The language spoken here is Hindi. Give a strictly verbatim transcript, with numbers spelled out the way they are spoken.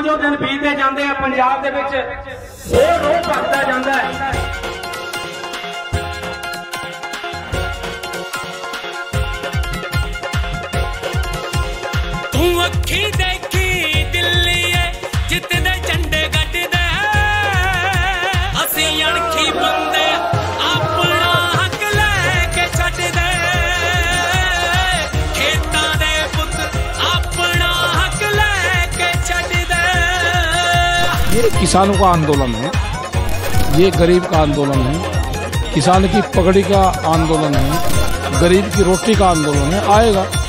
जो दिन बीतते जाते हैं पंजाब दे विच वो रोह भखदा जांदा है। तू अखी देखी दिल्ली है जितने झंडे गड्डदे असीं अणखी बंदे अपना हक लैके छड्डदे खेतां दे पुत अपना हक लैके छड्डदे। ये किसानों का आंदोलन है, ये गरीब का आंदोलन है, किसान की पगड़ी का आंदोलन है, गरीब की रोटी का आंदोलन है। आएगा